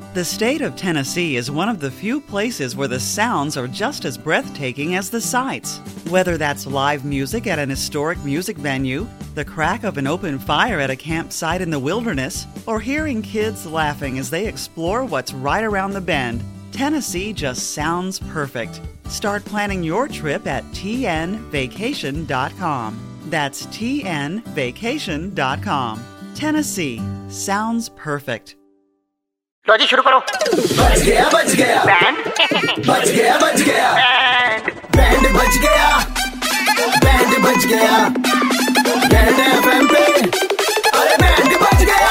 The state of Tennessee is one of the few places where the sounds are just as breathtaking as the sights. Whether that's live music at an historic music venue, the crack of an open fire at a campsite in the wilderness, or hearing kids laughing as they explore what's right around the bend, Tennessee just sounds perfect. Start planning your trip at tnvacation.com. That's tnvacation.com. Tennessee sounds perfect. लो जी शुरू करो। बच गया band बच गया band बच गया band FM पे अरे बैंड बच गया।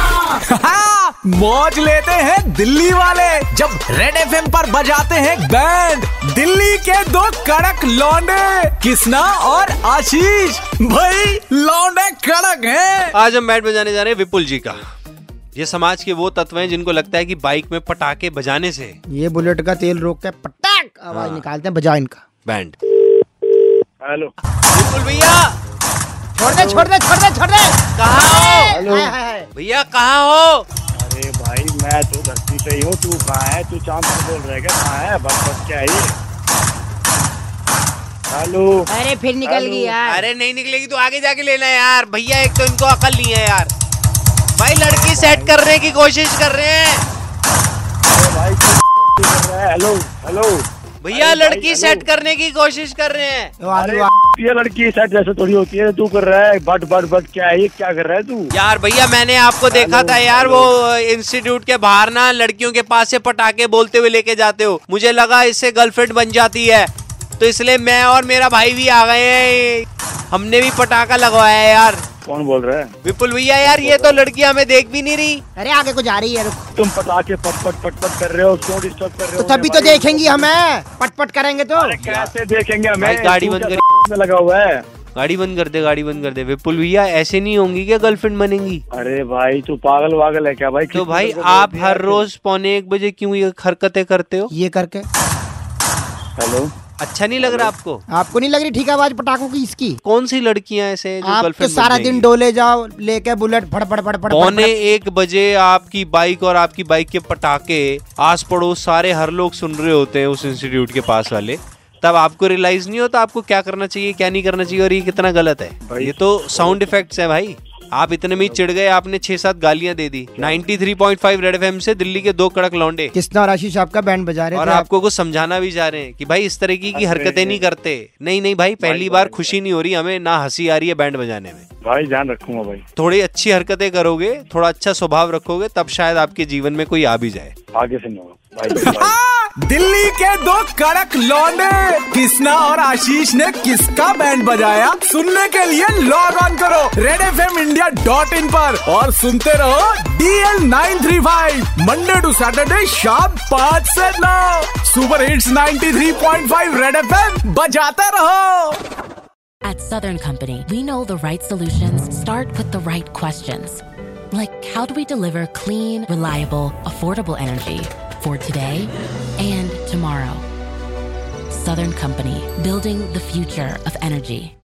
मौज लेते हैं दिल्ली वाले जब रेड एफएम पर बजाते हैं बैंड। दिल्ली के दो कड़क लौंडे किसना और आशीष भाई लौंडे कड़क हैं। आज हम बैंड बजाने जा रहे हैं विपुल जी का। ये समाज के वो तत्व हैं जिनको लगता है कि बाइक में पटाखे बजाने से ये बुलेट का तेल रोक के पटाक आवाज निकालते हैं, बजा इनका बैंड। हेलो विपुल भैया छोड़ दे कहाँ हो भैया, कहाँ हो? अरे भाई मैं तो धरती पे ही हूँ, तू कहाँ है? तू चांद से बोल रहा है क्या? कहाँ है? बस क्या है ये? हेलो अरे फिर निकल गई यार। अरे नहीं निकलेगी तो आगे जाके लेना है यार। भैया एक तो इनको अकल नहीं है यार। भाई लड़की सेट करने की कोशिश कर रहे हैं। अरे भाई कर रहा है? हेलो भैया लड़की सेट करने की कोशिश कर रहे हैं। अरे ये लड़की सेट जैसे थोड़ी होती है, तू कर रहा है बट क्या है ये? क्या कर रहा है तू? यार भैया मैंने आपको देखा था यार, वो इंस्टीट्यूट के बाहर ना लड़कियों के पास से पटाखे बोलते हुए लेके जाते हो। मुझे लगा इससे गर्लफ्रेंड बन जाती है, तो इसलिए मैं और मेरा भाई भी आ गए हैं। हमने भी पटाखा लगवाया है यार। कौन बोल रहा है? विपुल भैया यार, ये तो लड़की हमें देख भी नहीं रही। अरे आगे को जा रही है, रुक। तुम पटाखे पट कर रहे हो, क्यों डिस्टर्ब कर रहे हो? तो तभी तो देखेंगी हमें, पट करेंगे तो। अरे कैसे देखेंगे हमें? भाई गाड़ी बंद कर, लगा हुआ है। गाड़ी बंद कर दे। विपुल भैया ऐसे नहीं होंगी क्या गर्लफ्रेंड बनेंगी? अरे भाई तू पागल है क्या भाई? तो भाई आप हर रोज 1:45 क्यों ये हरकतें करते हो? ये करके हेलो, अच्छा नहीं लग रहा आपको? आपको नहीं लग रही ठीक आवाज पटाखों की इसकी? कौन सी लड़कियां ऐसे जो आप तो सारा दिन डोले जाओ लेके बुलेट फड़ 1:45 आपकी बाइक और आपकी बाइक के पटाखे आस पड़ोस सारे हर लोग सुन रहे होते हैं उस इंस्टीट्यूट के पास वाले, तब आपको रियलाइज नहीं होता आपको क्या करना चाहिए क्या नहीं करना चाहिए और ये कितना गलत है? ये तो साउंड इफेक्ट्स है भाई। आप इतने में चिढ़ गए, आपने 6-7 गालियां दे दी। 93.5 रेड एफएम से दिल्ली के दो कड़क लौंडे किसना और आशीष आपका बैंड बजा रहे थे और आपको कुछ समझाना भी चाह रहे हैं कि भाई इस तरह की हरकतें नहीं करते। नहीं भाई पहली बार खुशी नहीं हो रही हमें, ना हंसी आ रही है बैंड बजाने में। भाई ध्यान रखूंगा भाई। थोड़ी अच्छी हरकतें करोगे, थोड़ा अच्छा स्वभाव रखोगे, तब शायद आपके जीवन में कोई आ भी जाए। आगे से नहीं होगा भाई। दिल्ली के दो कड़क लौंडे किसना और आशीष ने किसका बैंड बजाया? सुनने के लिए लॉग ऑन करो redfmindia.in पर और सुनते रहो DL 935 मंडे टू सैटरडे शाम 5 से 9 सुपर हिट्स 93.5 रेड एफएम बजाते रहो। At Southern Company, we know the right solutions start with the right questions. Like, how do we deliver clean, reliable, affordable energy for today and tomorrow? Southern Company, building the future of energy.